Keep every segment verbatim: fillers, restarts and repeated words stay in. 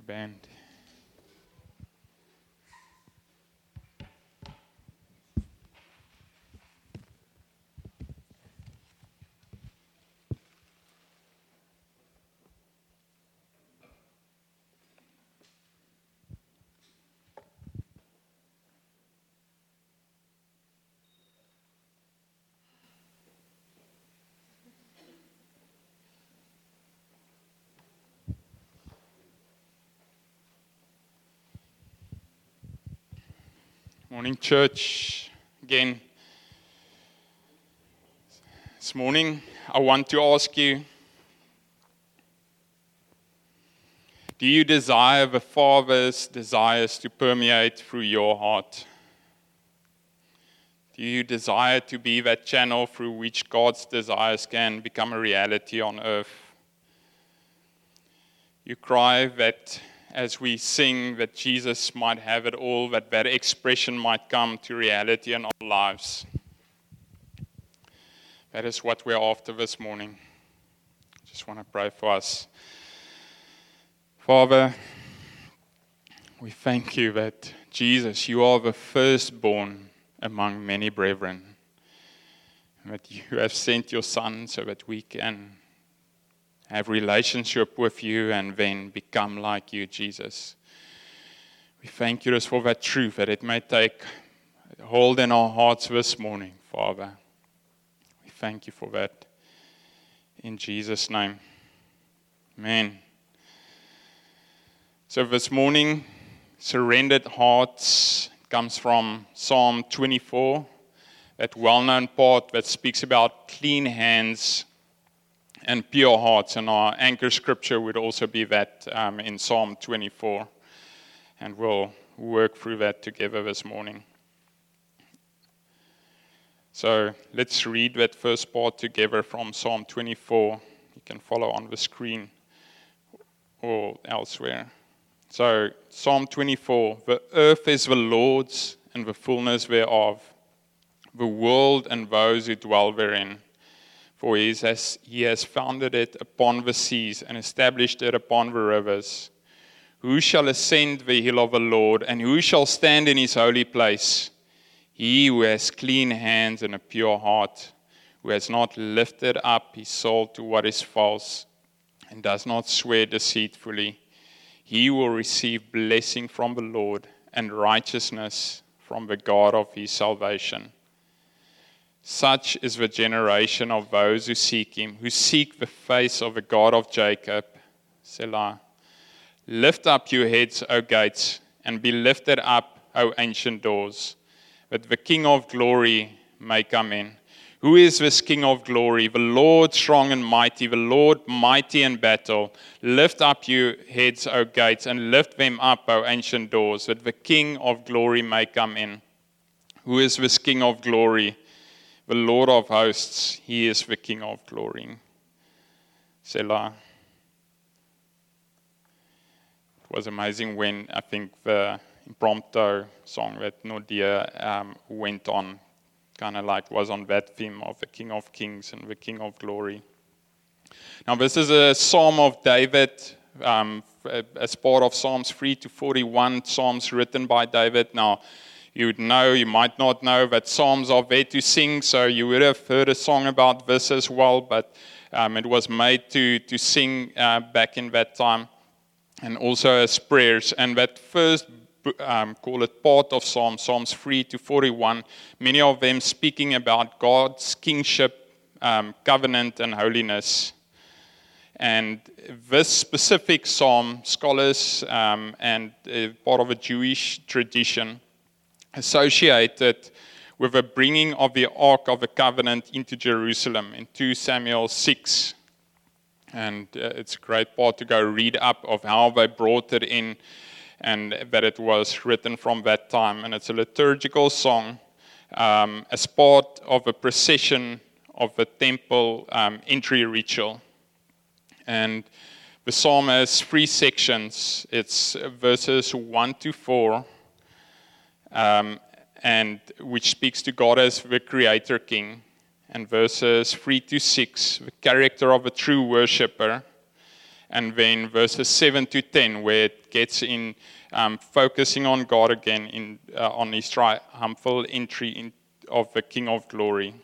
you, band. Morning, church. Again, this morning I want to ask you, do you desire the Father's desires to permeate through your heart? Do you desire to be that channel through which God's desires can become a reality on earth? You cry that as we sing that Jesus might have it all, that that expression might come to reality in our lives. That is what we're after this morning. Just want to pray for us. Father, we thank you that, Jesus, you are the firstborn among many brethren, and that you have sent your Son so that we can have relationship with you and then become like you, Jesus. We thank you just for that truth, that it may take hold in our hearts this morning, Father. We thank you for that. In Jesus' name. Amen. So this morning, surrendered hearts comes from Psalm twenty-four, that well-known part that speaks about clean hands and pure hearts, and our anchor scripture would also be that um, in Psalm twenty-four, and we'll work through that together this morning. So let's read that first part together from Psalm twenty-four. You can follow on the screen or elsewhere. So Psalm twenty-four, the earth is the Lord's and the fullness thereof, the world and those who dwell therein. For he has, he has founded it upon the seas and established it upon the rivers. Who shall ascend the hill of the Lord, and who shall stand in his holy place? He who has clean hands and a pure heart, who has not lifted up his soul to what is false, and does not swear deceitfully. He will receive blessing from the Lord, and righteousness from the God of his salvation. Such is the generation of those who seek him, who seek the face of the God of Jacob. Selah. Lift up your heads, O gates, and be lifted up, O ancient doors, that the King of glory may come in. Who is this King of glory? The Lord strong and mighty, the Lord mighty in battle. Lift up your heads, O gates, and lift them up, O ancient doors, that the King of glory may come in. Who is this King of glory? The Lord of hosts, he is the King of glory. Selah. It was amazing when I think the impromptu song that Nordia um, went on, kind of like was on that theme of the King of Kings and the King of Glory. Now this is a Psalm of David, um, as part of Psalms three to forty-one, Psalms written by David. Now, you would know, you might not know, that Psalms are there to sing, so you would have heard a song about this as well, but um, it was made to, to sing uh, back in that time, and also as prayers. And that first, um, call it part of Psalms, Psalms three to forty-one, many of them speaking about God's kingship, um, covenant, and holiness. And this specific psalm, scholars um, and uh, part of a Jewish tradition, associated with the bringing of the Ark of the Covenant into Jerusalem in two Samuel six. And uh, it's a great part to go read up of how they brought it in, and that it was written from that time. And it's a liturgical song um, as part of a procession of the temple um, entry ritual. And the psalm has three sections. It's verses one to four, Um, and which speaks to God as the Creator King, and verses three to six, the character of a true worshipper, and then verses seven to ten, where it gets in um, focusing on God again, in uh, on his triumphal entry in, of the King of Glory.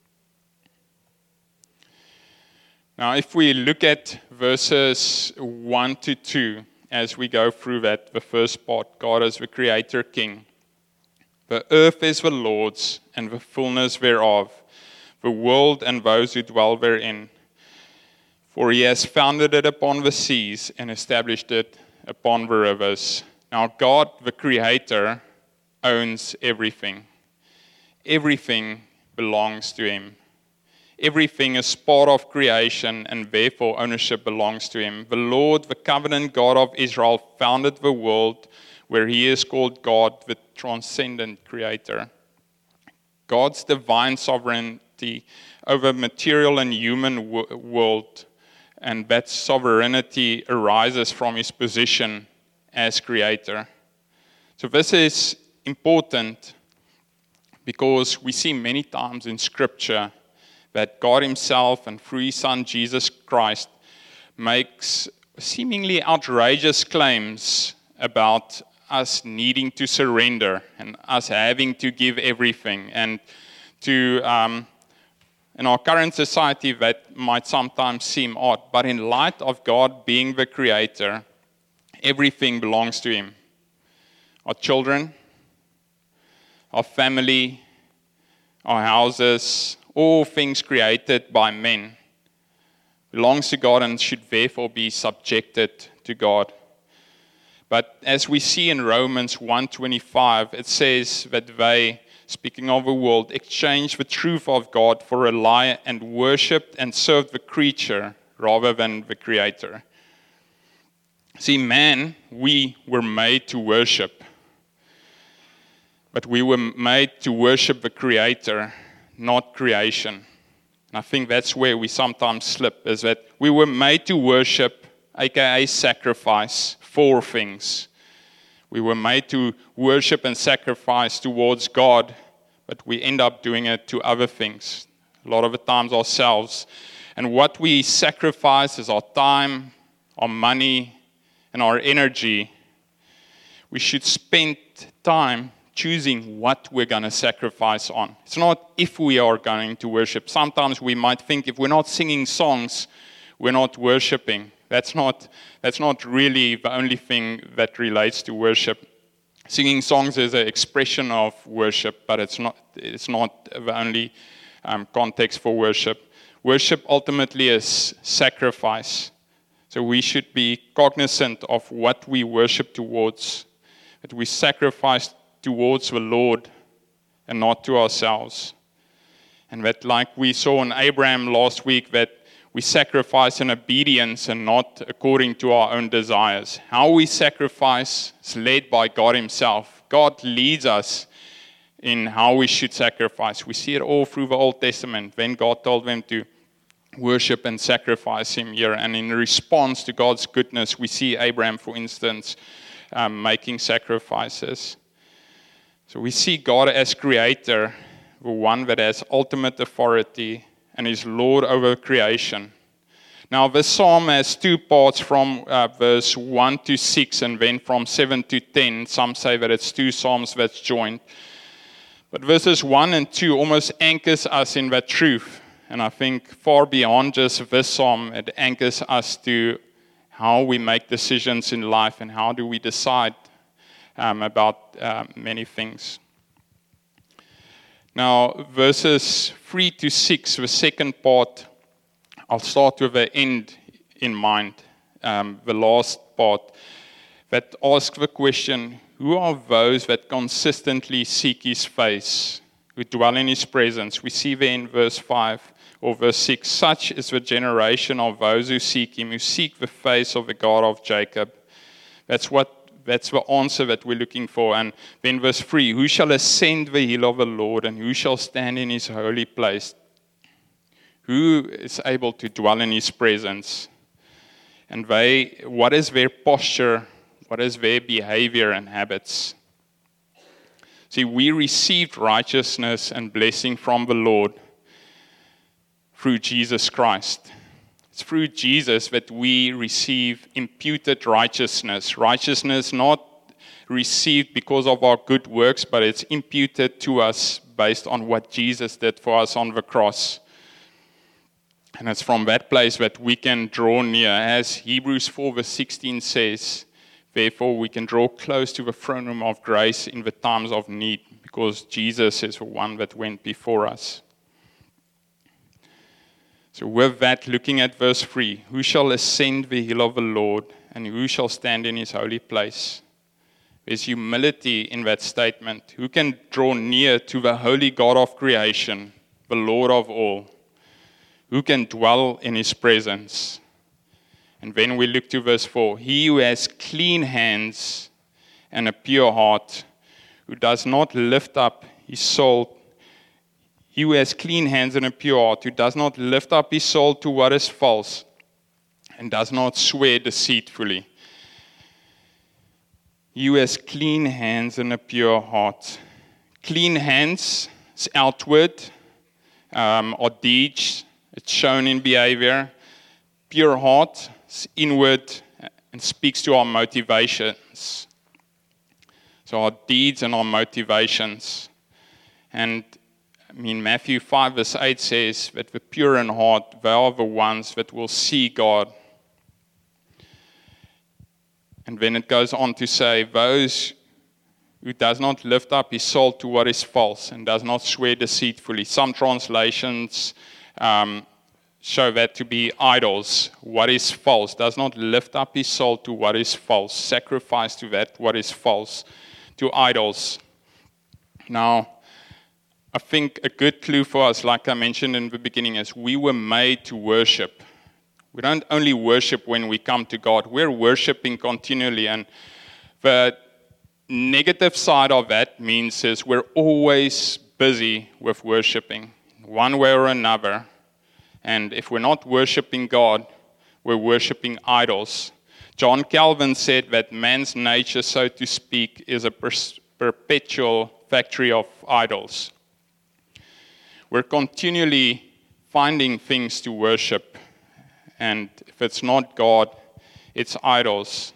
Now, if we look at verses one to two, as we go through that, the first part, God as the Creator King. The earth is the Lord's, and the fullness thereof, the world and those who dwell therein. For he has founded it upon the seas and established it upon the rivers. Now, God, the Creator, owns everything. Everything belongs to him. Everything is part of creation, and therefore ownership belongs to him. The Lord, the covenant God of Israel, founded the world, where he is called God, the transcendent Creator. God's divine sovereignty over material and human w- world, and that sovereignty arises from his position as Creator. So this is important because we see many times in Scripture that God himself and through his Son Jesus Christ makes seemingly outrageous claims about us needing to surrender and us having to give everything. And to um, in our current society, that might sometimes seem odd, but in light of God being the Creator, everything belongs to him. Our children, our family, our houses, all things created by men belongs to God and should therefore be subjected to God. But as we see in Romans one twenty-five, it says that they, speaking of the world, exchanged the truth of God for a lie and worshipped and served the creature rather than the Creator. See, man, we were made to worship. But we were made to worship the Creator, not creation. And I think that's where we sometimes slip, is that we were made to worship, aka sacrifice, for things. We were made to worship and sacrifice towards God, but we end up doing it to other things, a lot of the times ourselves. And what we sacrifice is our time, our money, and our energy. We should spend time choosing what we're going to sacrifice on. It's not if we are going to worship. Sometimes we might think if we're not singing songs, we're not worshiping. That's not, that's not really the only thing that relates to worship. Singing songs is an expression of worship, but it's not, it's not the only um, context for worship. Worship ultimately is sacrifice. So we should be cognizant of what we worship towards, that we sacrifice towards the Lord and not to ourselves. And that, like we saw in Abraham last week, that we sacrifice in obedience and not according to our own desires. How we sacrifice is led by God himself. God leads us in how we should sacrifice. We see it all through the Old Testament when God told them to worship and sacrifice him here. And in response to God's goodness, we see Abraham, for instance, um, making sacrifices. So we see God as Creator, the one that has ultimate authority and is Lord over creation. Now, this psalm has two parts, from uh, verse one to six and then from seven to ten. Some say that it's two psalms that's joined. But verses one and two almost anchors us in that truth. And I think far beyond just this psalm, it anchors us to how we make decisions in life and how do we decide Um, about uh, many things. Now, verses three to six, the second part, I'll start with the end in mind, um, the last part, that asks the question, who are those that consistently seek his face, who dwell in his presence? We see there in verse five or verse six, such is the generation of those who seek him, who seek the face of the God of Jacob. That's what That's the answer that we're looking for. And then verse three, who shall ascend the hill of the Lord, and who shall stand in his holy place? Who is able to dwell in his presence? And they, what is their posture? What is their behavior and habits? See, we received righteousness and blessing from the Lord through Jesus Christ. It's through Jesus that we receive imputed righteousness. Righteousness not received because of our good works, but it's imputed to us based on what Jesus did for us on the cross. And it's from that place that we can draw near. As Hebrews four verse sixteen says, therefore we can draw close to the throne room of grace in the times of need, because Jesus is the one that went before us. So with that, looking at verse three, who shall ascend the hill of the Lord, and who shall stand in his holy place? There's humility in that statement. Who can draw near to the holy God of creation, the Lord of all? Who can dwell in his presence? And then we look to verse four. He who has clean hands and a pure heart, who does not lift up his soul. He who has clean hands and a pure heart, who does not lift up his soul to what is false, and does not swear deceitfully. He who has clean hands and a pure heart. Clean hands is outward, um, or deeds. It's shown in behavior. Pure heart is inward and speaks to our motivations. So our deeds and our motivations. And I mean, Matthew five verse eight says that the pure in heart, they are the ones that will see God. And then it goes on to say, those who does not lift up his soul to what is false and does not swear deceitfully. Some translations um, show that to be idols. What is false does not lift up his soul to what is false. Sacrifice to that what is false, to idols. Now, I think a good clue for us, like I mentioned in the beginning, is we were made to worship. We don't only worship when we come to God. We're worshiping continually. And the negative side of that means is we're always busy with worshiping, one way or another. And if we're not worshiping God, we're worshiping idols. John Calvin said that man's nature, so to speak, is a per- perpetual factory of idols. We're continually finding things to worship. And if it's not God, it's idols.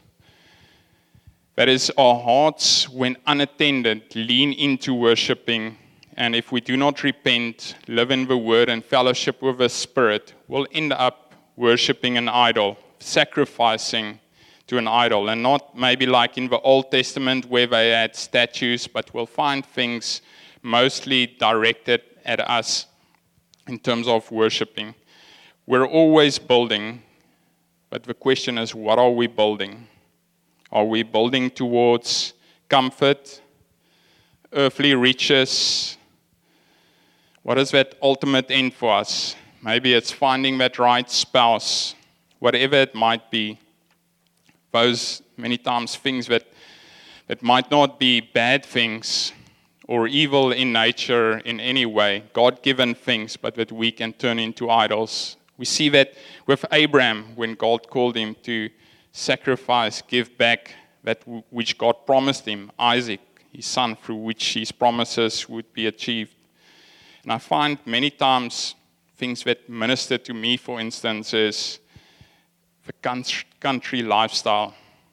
That is, our hearts, when unattended, lean into worshiping. And if we do not repent, live in the Word and fellowship with the Spirit, we'll end up worshiping an idol, sacrificing to an idol. And not maybe like in the Old Testament where they had statues, but we'll find things mostly directed at us in terms of worshiping. We're always building, but the question is, what are we building? Are we building towards comfort, earthly riches? What is that ultimate end for us? Maybe it's finding that right spouse, whatever it might be. Those many times things that, that might not be bad things, or evil in nature in any way, God-given things, but that we can turn into idols. We see that with Abraham when God called him to sacrifice, give back that w- which God promised him, Isaac, his son, through which his promises would be achieved. And I find many times things that minister to me, for instance, is the country lifestyle.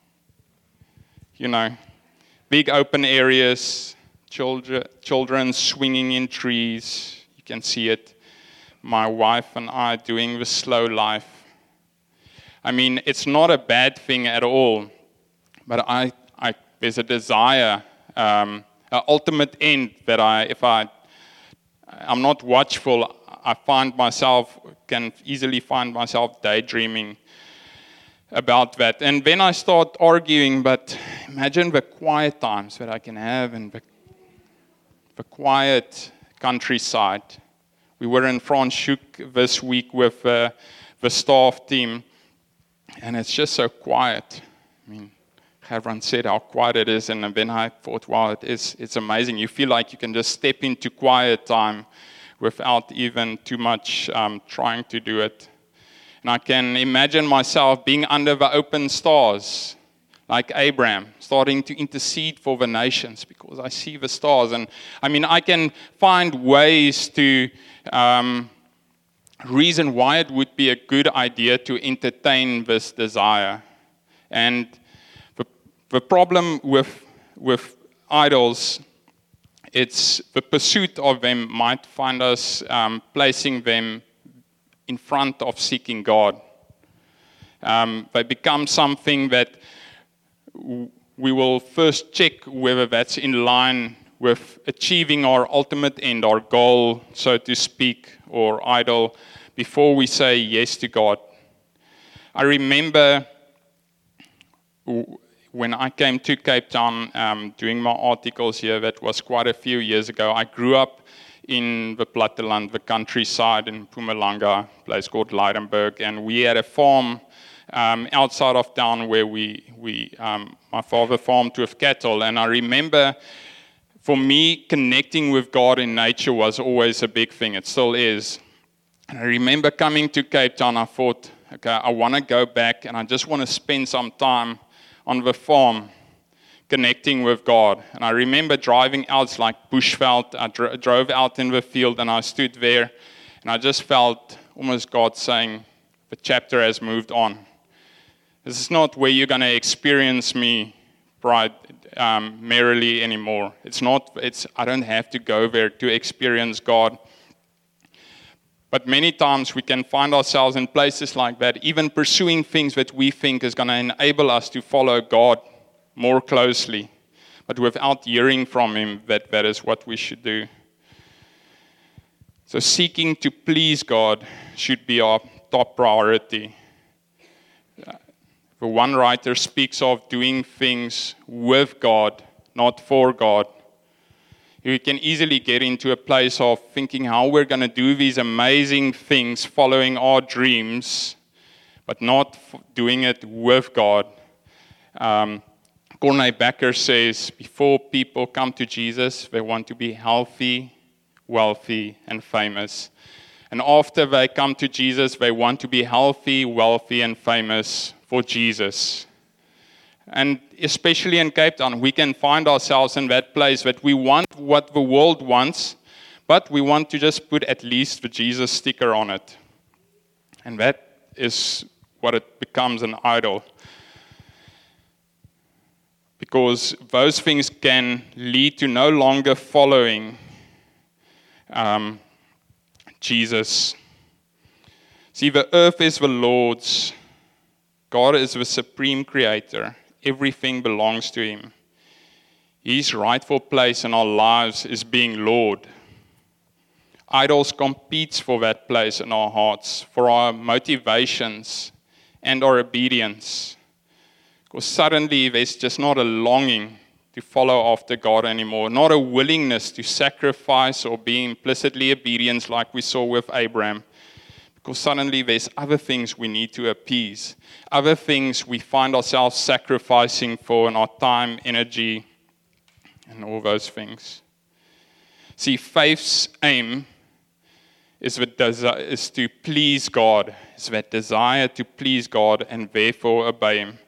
You know, big open areas, Children, children swinging in trees. You can see it. My wife and I doing the slow life. I mean, it's not a bad thing at all. But I, I there's a desire, um, an ultimate end that I, if I, I'm not watchful, I find myself, can easily find myself daydreaming about that. And then I start arguing, but imagine the quiet times that I can have and the the quiet countryside. We were in Franschhoek this week with uh, the staff team, and it's just so quiet. I mean, everyone said how quiet it is, and then I thought, wow, it is, it's amazing. You feel like you can just step into quiet time without even too much um, trying to do it. And I can imagine myself being under the open stars, like Abraham, starting to intercede for the nations because I see the stars. And I mean, I can find ways to um, reason why it would be a good idea to entertain this desire. And the, the problem with, with idols, it's the pursuit of them might find us um, placing them in front of seeking God. Um, they become something that w- we will first check whether that's in line with achieving our ultimate end, our goal, so to speak, or idol, before we say yes to God. I remember w- when I came to Cape Town um, doing my articles here, that was quite a few years ago. I grew up in the Platteland, the countryside in Mpumalanga, a place called Leidenburg, and we had a farm um, outside of town where we, we um, my father farmed with cattle, and I remember, for me, connecting with God in nature was always a big thing. It still is. And I remember coming to Cape Town, I thought, okay, I want to go back, and I just want to spend some time on the farm, connecting with God. And I remember driving out like Bushveld. I dro- drove out in the field and I stood there and I just felt almost God saying, the chapter has moved on. This is not where you're going to experience me right, um, merrily anymore. It's not, it's, I don't have to go there to experience God. But many times we can find ourselves in places like that, even pursuing things that we think is going to enable us to follow God more closely, but without hearing from Him that that is what we should do. So seeking to please God should be our top priority. The one writer speaks of doing things with God, not for God. We can easily get into a place of thinking how we're going to do these amazing things, following our dreams, but not f- doing it with God. Um, Corné Becker says, before people come to Jesus, they want to be healthy, wealthy, and famous. And after they come to Jesus, they want to be healthy, wealthy, and famous for Jesus. And especially in Cape Town, we can find ourselves in that place that we want what the world wants, but we want to just put at least the Jesus sticker on it. And that is what it becomes an idol. Because those things can lead to no longer following um, Jesus. See, the earth is the Lord's. God is the supreme creator. Everything belongs to Him. His rightful place in our lives is being Lord. Idols compete for that place in our hearts, for our motivations and our obedience. Because suddenly there's just not a longing to follow after God anymore, not a willingness to sacrifice or be implicitly obedient like we saw with Abraham. Because suddenly there's other things we need to appease, other things we find ourselves sacrificing for in our time, energy, and all those things. See, faith's aim is, the desi- is to please God, is that desire to please God and therefore obey Him.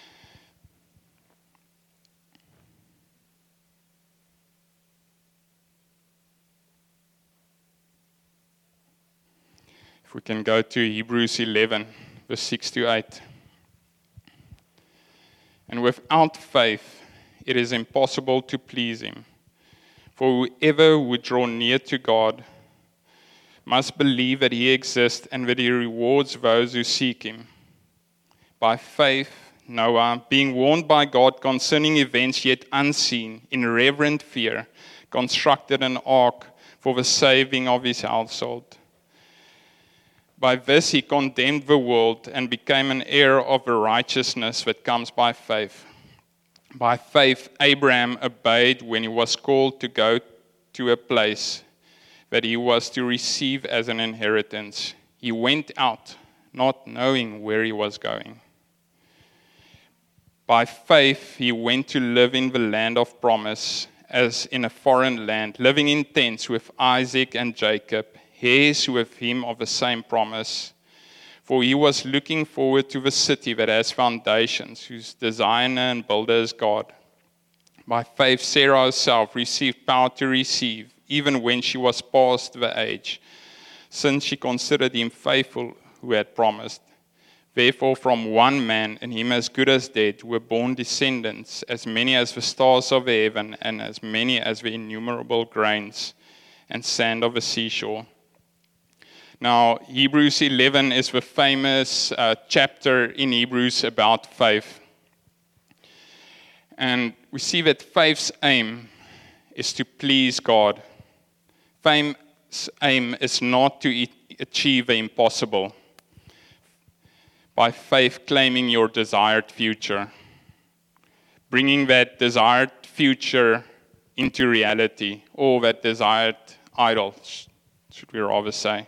If we can go to Hebrews eleven, verse six to eight. And without faith, it is impossible to please Him. For whoever would draw near to God must believe that He exists and that He rewards those who seek Him. By faith, Noah, being warned by God concerning events yet unseen, in reverent fear, constructed an ark for the saving of his household. By this he condemned the world and became an heir of the righteousness that comes by faith. By faith, Abraham obeyed when he was called to go to a place that he was to receive as an inheritance. He went out, not knowing where he was going. By faith, he went to live in the land of promise, as in a foreign land, living in tents with Isaac and Jacob, heirs with him of the same promise. For he was looking forward to the city that has foundations, whose designer and builder is God. By faith, Sarah herself received power to receive, even when she was past the age, since she considered him faithful who had promised. Therefore, from one man, and him as good as dead, were born descendants, as many as the stars of the heaven, and as many as the innumerable grains and sand of the seashore. Now, Hebrews eleven is the famous uh, chapter in Hebrews about faith. And we see that faith's aim is to please God. Faith's aim is not to e- achieve the impossible. By faith, claiming your desired future. Bringing that desired future into reality. Or that desired idol, should we rather say.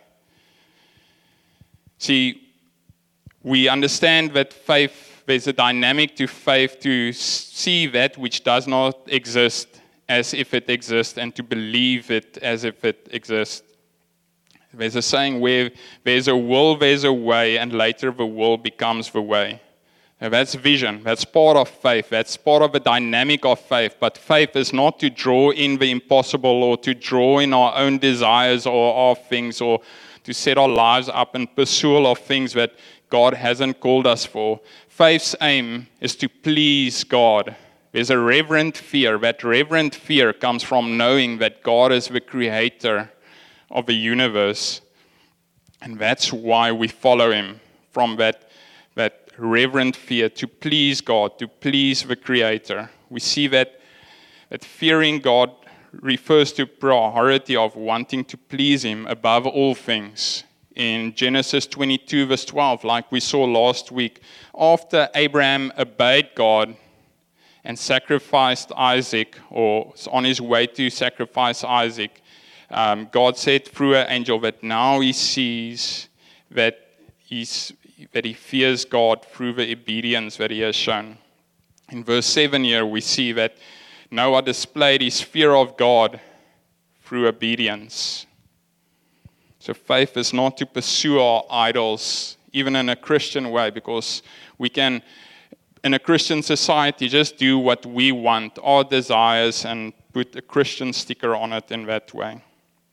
See, we understand that faith, there's a dynamic to faith to see that which does not exist as if it exists and to believe it as if it exists. There's a saying where there's a will, there's a way, and later the will becomes the way. Now that's vision. That's part of faith. That's part of the dynamic of faith. But faith is not to draw in the impossible or to draw in our own desires or our things or to set our lives up in pursuit of things that God hasn't called us for. Faith's aim is to please God. There's a reverent fear. That reverent fear comes from knowing that God is the creator of the universe. And that's why we follow him, from that, that reverent fear, to please God, to please the creator. We see that, that fearing God refers to priority of wanting to please him above all things. In Genesis twenty-two verse twelve, like we saw last week, after Abraham obeyed God and sacrificed Isaac, or was on his way to sacrifice Isaac, um, God said through an angel that now he sees that he's, that he fears God through the obedience that he has shown. In verse seven here, we see that Noah displayed his fear of God through obedience. So faith is not to pursue our idols, even in a Christian way, because we can, in a Christian society, just do what we want, our desires, and put a Christian sticker on it in that way.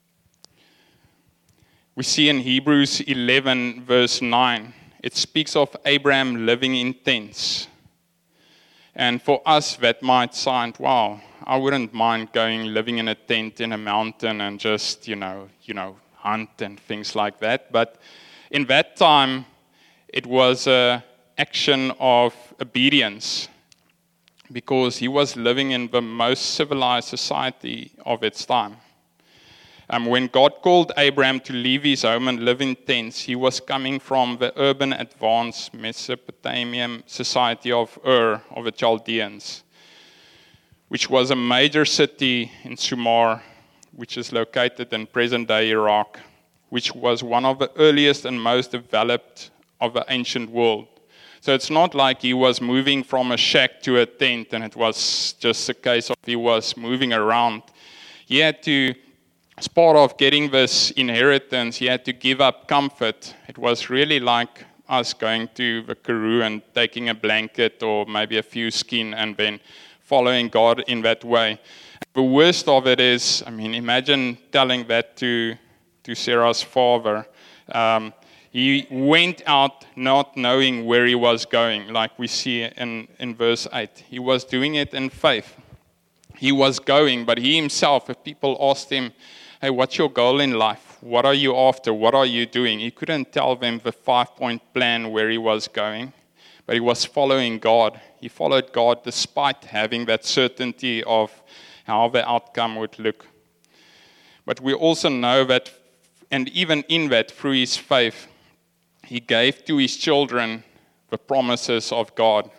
We see in Hebrews eleven verse nine, it speaks of Abraham living in tents. And for us, that might sound, wow, I wouldn't mind going living in a tent in a mountain and just, you know, you know, hunt and things like that. But in that time, it was an action of obedience because he was living in the most civilized society of its time. Um, when God called Abraham to leave his home and live in tents, he was coming from the urban, advanced Mesopotamian society of Ur, of the Chaldeans, which was a major city in Sumer, which is located in present-day Iraq, which was one of the earliest and most developed of the ancient world. So it's not like he was moving from a shack to a tent and it was just a case of he was moving around. He had to, as part of getting this inheritance, he had to give up comfort. It was really like us going to the Karoo and taking a blanket or maybe a few skin and then following God in that way. The worst of it is, I mean, imagine telling that to, to Sarah's father. Um, he went out not knowing where he was going, like we see in, in verse eight. He was doing it in faith. He was going, but he himself, if people asked him, hey, what's your goal in life? What are you after? What are you doing? He couldn't tell them the five-point plan where he was going, but he was following God. He followed God despite having that certainty of how the outcome would look. But we also know that, and even in that, through his faith, he gave to his children the promises of God.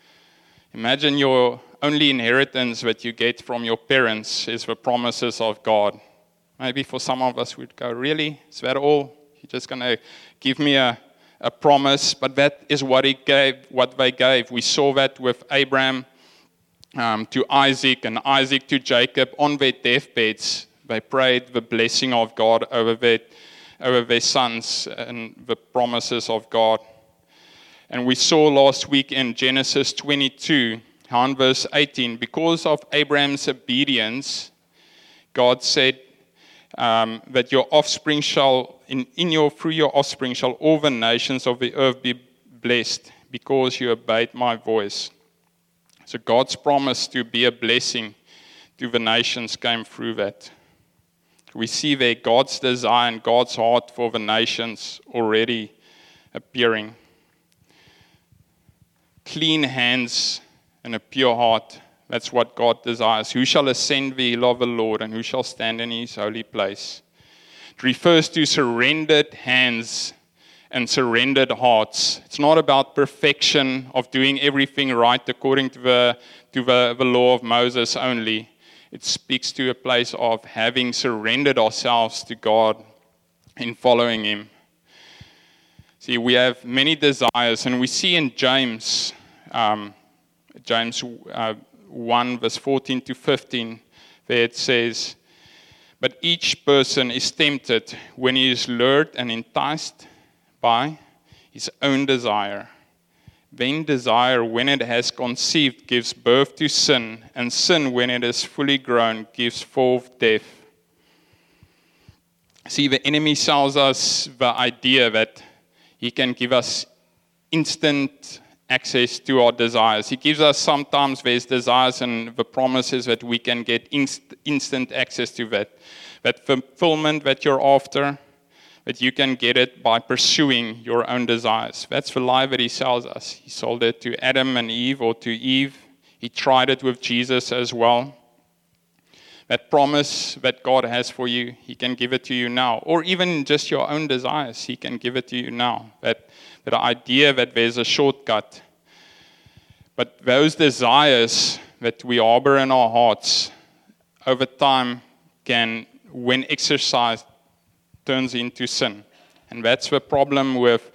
Imagine your only inheritance that you get from your parents is the promises of God. Maybe for some of us we'd go, really? Is that all? You're just going to give me a, a promise? But that is what he gave, what they gave. We saw that with Abraham um, to Isaac and Isaac to Jacob on their deathbeds. They prayed the blessing of God over their, over their sons and the promises of God. And we saw last week in Genesis twenty-two, how in verse eighteen, because of Abraham's obedience, God said, Um, that your offspring shall in, in your through your offspring shall all the nations of the earth be blessed, because you obeyed my voice. So God's promise to be a blessing to the nations came through that. We see there God's desire and God's heart for the nations already appearing. Clean hands and a pure heart. That's what God desires. Who shall ascend the hill of the Lord, and who shall stand in his holy place? It refers to surrendered hands and surrendered hearts. It's not about perfection of doing everything right according to the, to the, the law of Moses only. It speaks to a place of having surrendered ourselves to God in following him. See, we have many desires, and we see in James, um, James uh, one, verse fourteen to fifteen, there it says, but each person is tempted when he is lured and enticed by his own desire. Then desire, when it has conceived, gives birth to sin, and sin, when it is fully grown, gives forth death. See, the enemy sells us the idea that he can give us instant access to our desires. He gives us sometimes there's desires and the promises that we can get inst- instant access to that. That fulfillment that you're after, that you can get it by pursuing your own desires. That's the lie that he sells us. He sold it to Adam and Eve, or to Eve. He tried it with Jesus as well. That promise that God has for you, he can give it to you now. Or even just your own desires, he can give it to you now. That, that idea that there's a shortcut. But those desires that we harbor in our hearts, over time, can, when exercised, turns into sin. And that's the problem with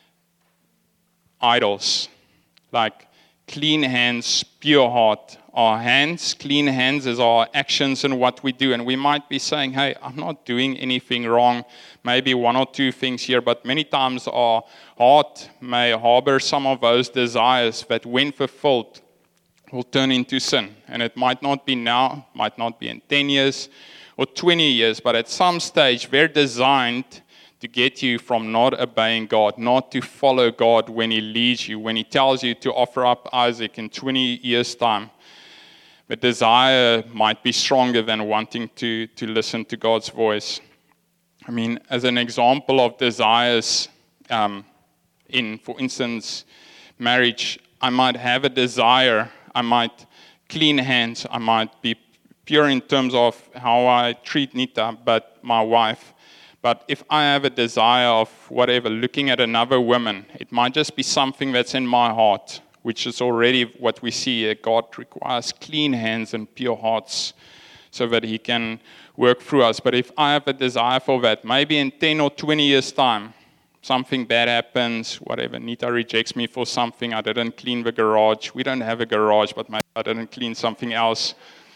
idols. Like clean hands, pure heart. Our hands, clean hands is our actions and what we do. And we might be saying, hey, I'm not doing anything wrong. Maybe one or two things here. But many times our heart may harbor some of those desires that when fulfilled will turn into sin. And it might not be now, might not be in ten years or twenty years. But at some stage, they're designed to get you from not obeying God, not to follow God when he leads you, when he tells you to offer up Isaac in twenty years' time. The desire might be stronger than wanting to, to listen to God's voice. I mean, as an example of desires um, in, for instance, marriage, I might have a desire, I might clean hands, I might be pure in terms of how I treat Nita, but my wife. But if I have a desire of whatever, looking at another woman, it might just be something that's in my heart, which is already what we see here. God requires clean hands and pure hearts so that he can work through us. But if I have a desire for that, maybe in ten or twenty years' time, something bad happens, whatever, Nita rejects me for something, I didn't clean the garage. We don't have a garage, but maybe I didn't clean something else.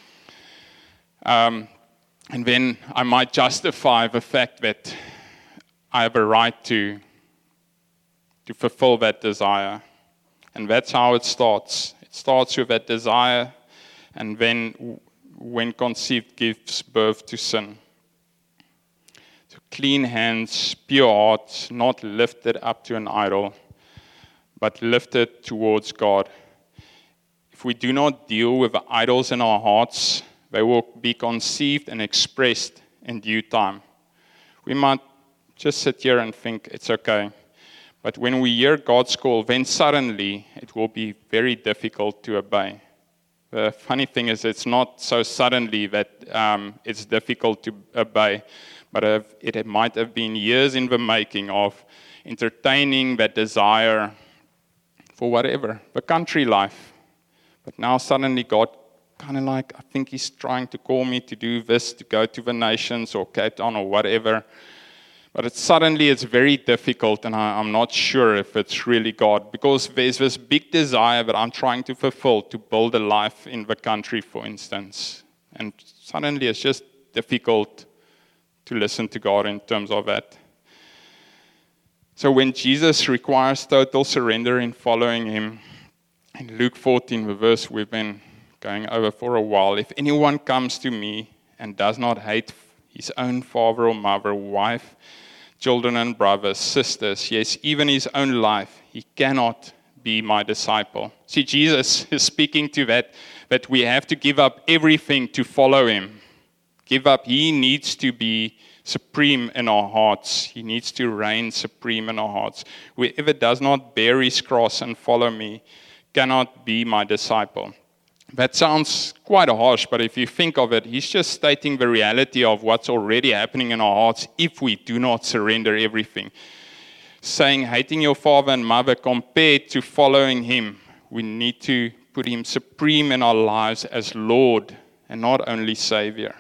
Um, and then I might justify the fact that I have a right to, to fulfill that desire. And that's how it starts. It starts with that desire, and then when conceived, gives birth to sin. So clean hands, pure heart, not lifted up to an idol, but lifted towards God. If we do not deal with the idols in our hearts, they will be conceived and expressed in due time. We might just sit here and think it's okay. But when we hear God's call, then suddenly it will be very difficult to obey. The funny thing is it's not so suddenly that um, it's difficult to obey, but it might have been years in the making of entertaining that desire for whatever, the country life. But now suddenly God kind of like, I think he's trying to call me to do this, to go to the nations or Cape Town or whatever. But it, suddenly it's very difficult, and I, I'm not sure if it's really God, because there's this big desire that I'm trying to fulfill to build a life in the country, for instance. And suddenly it's just difficult to listen to God in terms of that. So when Jesus requires total surrender in following him, in Luke fourteen, the verse we've been going over for a while, if anyone comes to me and does not hate his own father or mother, wife, children and brothers, sisters, yes, even his own life, he cannot be my disciple. See, Jesus is speaking to that, that we have to give up everything to follow him. Give up. He needs to be supreme in our hearts. He needs to reign supreme in our hearts. Whoever does not bear his cross and follow me cannot be my disciple. That sounds quite harsh, but if you think of it, he's just stating the reality of what's already happening in our hearts if we do not surrender everything. Saying hating your father and mother compared to following him, we need to put him supreme in our lives as Lord and not only Savior.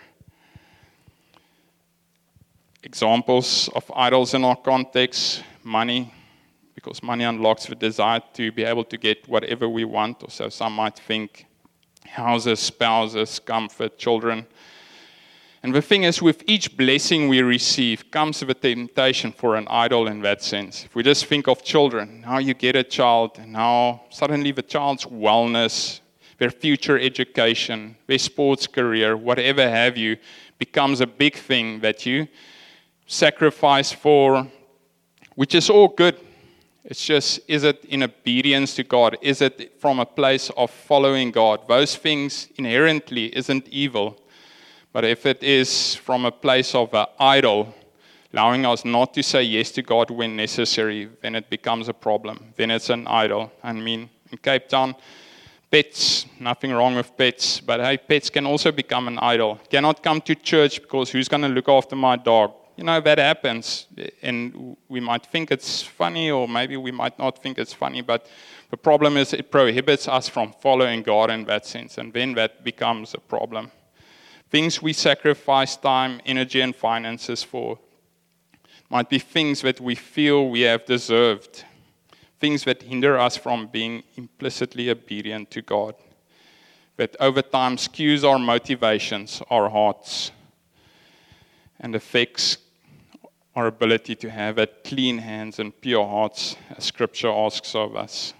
Examples of idols in our context: money, because money unlocks the desire to be able to get whatever we want, or so some might think. Houses, spouses, comfort, children. And the thing is, with each blessing we receive comes the temptation for an idol in that sense. If we just think of children, now you get a child, and now suddenly the child's wellness, their future education, their sports career, whatever have you, becomes a big thing that you sacrifice for, which is all good. It's just, is it in obedience to God? Is it from a place of following God? Those things inherently isn't evil. But if it is from a place of an idol, allowing us not to say yes to God when necessary, then it becomes a problem. Then it's an idol. I mean, in Cape Town, pets, nothing wrong with pets, but hey, pets can also become an idol. Cannot come to church because who's going to look after my dog? You know, that happens, and we might think it's funny, or maybe we might not think it's funny, but the problem is it prohibits us from following God in that sense, and then that becomes a problem. Things we sacrifice time, energy, and finances for might be things that we feel we have deserved, things that hinder us from being implicitly obedient to God, that over time skews our motivations, our hearts, and affects our ability to have a clean hands and pure hearts, as Scripture asks of us.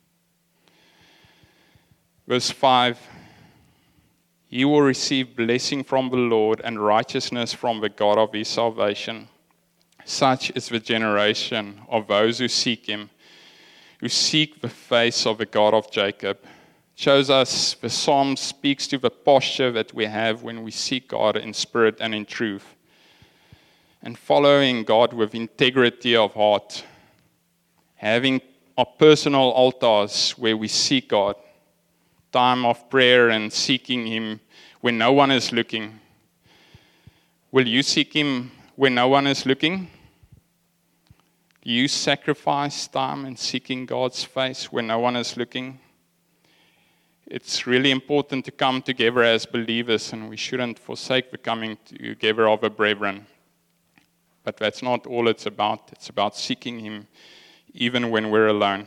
Verse five, he will receive blessing from the Lord and righteousness from the God of his salvation. Such is the generation of those who seek him, who seek the face of the God of Jacob. It shows us, the Psalm speaks to the posture that we have when we seek God in spirit and in truth. And following God with integrity of heart, having our personal altars where we seek God, time of prayer and seeking him when no one is looking. Will you seek him when no one is looking? Do you sacrifice time in seeking God's face when no one is looking? It's really important to come together as believers, and we shouldn't forsake the coming together of the brethren. But that's not all it's about. It's about seeking him even when we're alone.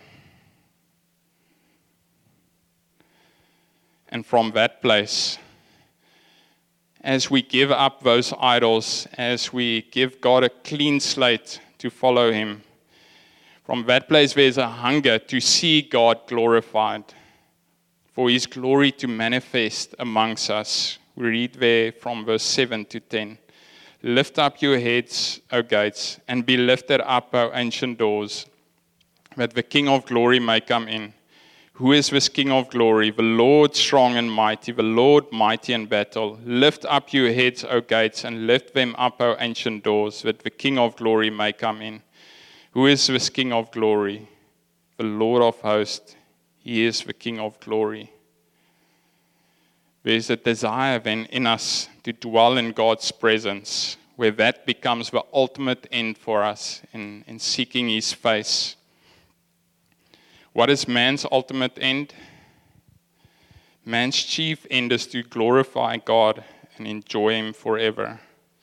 And from that place, as we give up those idols, as we give God a clean slate to follow him, from that place there's a hunger to see God glorified, for his glory to manifest amongst us. We read there from verse seven to ten. Lift up your heads, O gates, and be lifted up, O ancient doors, that the King of glory may come in. Who is this King of glory? The Lord strong and mighty, the Lord mighty in battle. Lift up your heads, O gates, and lift them up, O ancient doors, that the King of glory may come in. Who is this King of glory? The Lord of hosts. He is the King of glory. There's a desire then in us to dwell in God's presence, where that becomes the ultimate end for us in, in seeking his face. What is man's ultimate end? Man's chief end is to glorify God and enjoy him forever.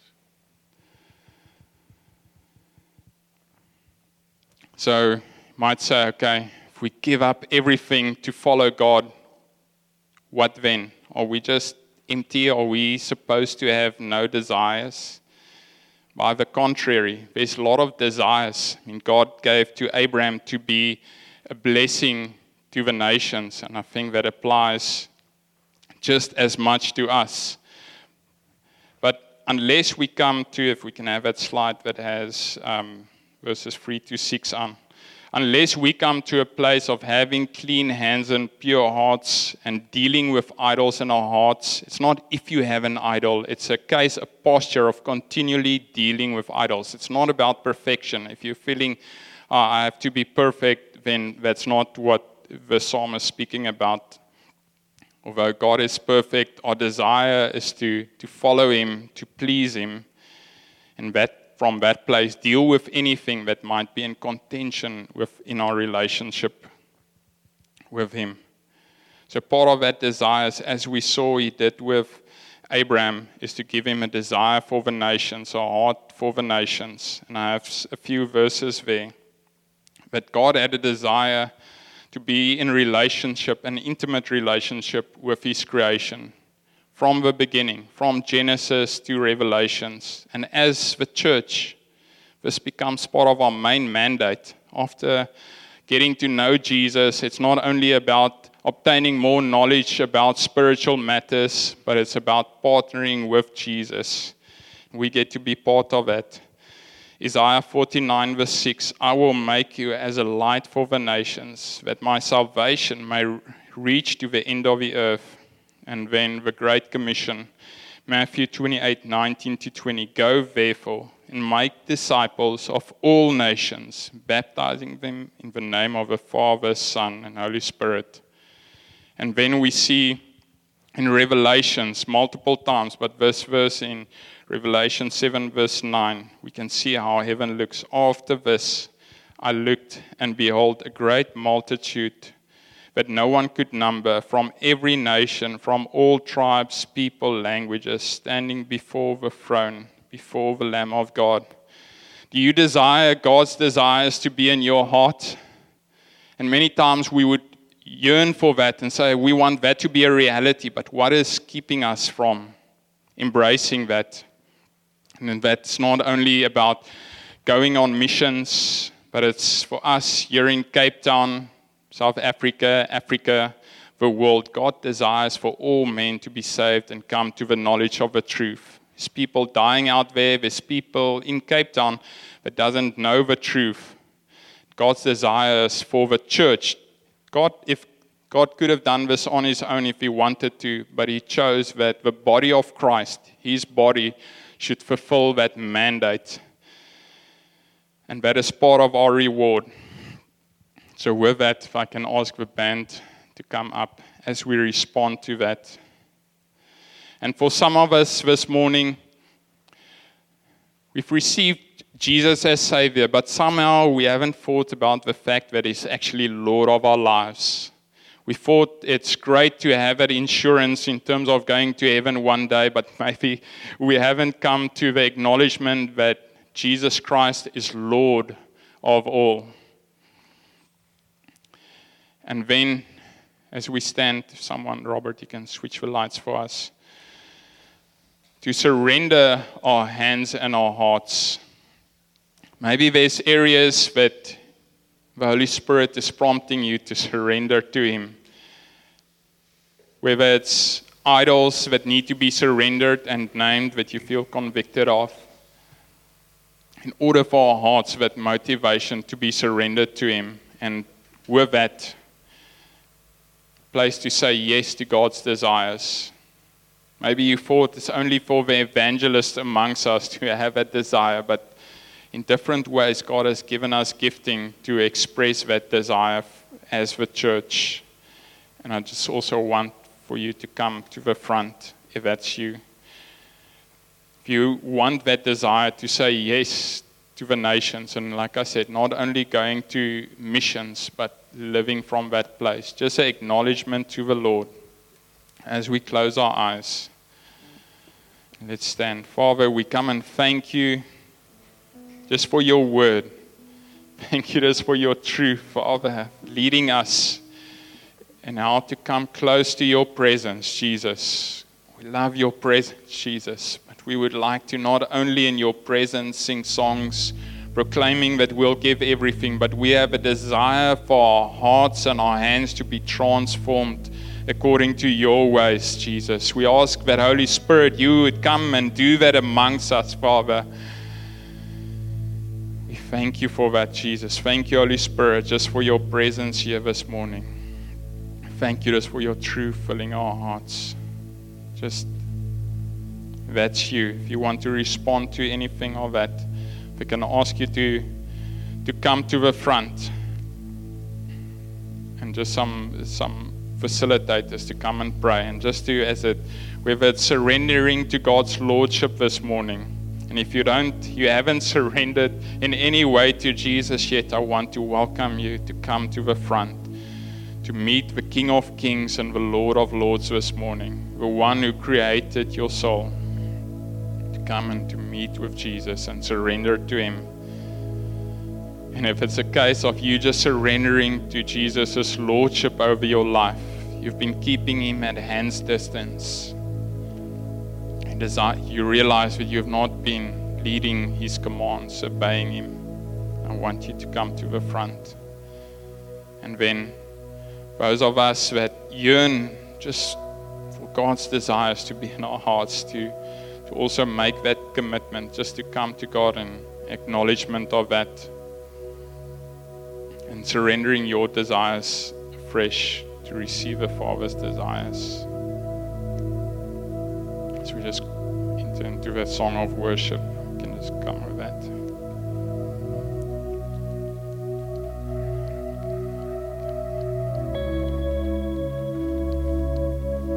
So you might say, okay, if we give up everything to follow God, what then? Are we just empty? Are we supposed to have no desires? By the contrary, there's a lot of desires. I mean, God gave to Abraham to be a blessing to the nations, and I think that applies just as much to us. But unless we come to, if we can have that slide that has um, verses three to six on, unless we come to a place of having clean hands and pure hearts and dealing with idols in our hearts, it's not if you have an idol, it's a case, a posture of continually dealing with idols. It's not about perfection. If you're feeling, oh, I have to be perfect, then that's not what the psalm is speaking about. Although God is perfect, our desire is to, to follow Him, to please Him, and that from that place deal with anything that might be in contention with in our relationship with Him. So part of that desire, as we saw He did with Abraham, is to give him a desire for the nations, a heart for the nations. And I have a few verses there. That God had a desire to be in relationship, an intimate relationship with His creation from the beginning, from Genesis to Revelations. And as the church, this becomes part of our main mandate. After getting to know Jesus, it's not only about obtaining more knowledge about spiritual matters, but it's about partnering with Jesus. We get to be part of that. Isaiah forty-nine verse six, I will make you as a light for the nations, that my salvation may reach to the end of the earth. And then the Great Commission, Matthew twenty-eight nineteen to twenty, go therefore and make disciples of all nations, baptizing them in the name of the Father, Son, and Holy Spirit. And then we see in Revelations multiple times, but this verse in Revelation seven verse nine, we can see how heaven looks. After this, I looked, and behold, a great multitude that no one could number, from every nation, from all tribes, people, languages, standing before the throne, before the Lamb of God. Do you desire God's desires to be in your heart? And many times we would yearn for that and say, we want that to be a reality, but what is keeping us from embracing that? And that's not only about going on missions, but it's for us here in Cape Town, South Africa, Africa, the world. God desires for all men to be saved and come to the knowledge of the truth. There's people dying out there. There's people in Cape Town that doesn't know the truth. God's desire is for the church. God, if God could have done this on His own if He wanted to, but He chose that the body of Christ, His body, should fulfill that mandate. And that is part of our reward. So with that, if I can ask the band to come up as we respond to that. And for some of us this morning, we've received Jesus as Savior, but somehow we haven't thought about the fact that He's actually Lord of our lives. We thought it's great to have that insurance in terms of going to heaven one day, but maybe we haven't come to the acknowledgement that Jesus Christ is Lord of all. And then, as we stand, someone, Robert, you can switch the lights for us, to surrender our hands and our hearts. Maybe there's areas that the Holy Spirit is prompting you to surrender to Him. Whether it's idols that need to be surrendered and named that you feel convicted of. In order for our hearts, that motivation to be surrendered to Him. And with that, place to say yes to God's desires. Maybe you thought it's only for the evangelists amongst us to have that desire, but in different ways, God has given us gifting to express that desire as the church. And I just also want for you to come to the front, if that's you. If you want that desire to say yes to the nations, and like I said, not only going to missions, but living from that place. Just an acknowledgement to the Lord as we close our eyes. Let's stand. Father, we come and thank you just for your word. Thank you just for your truth, Father, leading us and how to come close to your presence, Jesus. We love your presence, Jesus, but we would like to not only in your presence sing songs proclaiming that we'll give everything, but we have a desire for our hearts and our hands to be transformed according to your ways, Jesus. We ask that Holy Spirit, you would come and do that amongst us, Father. We thank you for that, Jesus. Thank you, Holy Spirit, just for your presence here this morning. Thank you just for your truth filling our hearts. Just, that's you. If you want to respond to anything of that, we can ask you to, to come to the front. And just some some facilitators to come and pray. And just to, as it, whether it's surrendering to God's Lordship this morning. And if you don't, you haven't surrendered in any way to Jesus yet, I want to welcome you to come to the front, to meet the King of Kings and the Lord of Lords this morning, the one who created your soul, to come and to meet with Jesus and surrender to Him. And if it's a case of you just surrendering to Jesus' Lordship over your life, you've been keeping Him at hand's distance, and you realize that you've not been leading His commands, obeying Him, I want you to come to the front. And then those of us that yearn just for God's desires to be in our hearts, to, to also make that commitment, just to come to God in acknowledgement of that, and surrendering your desires afresh to receive the Father's desires. So we just enter into that song of worship. We can just come with that.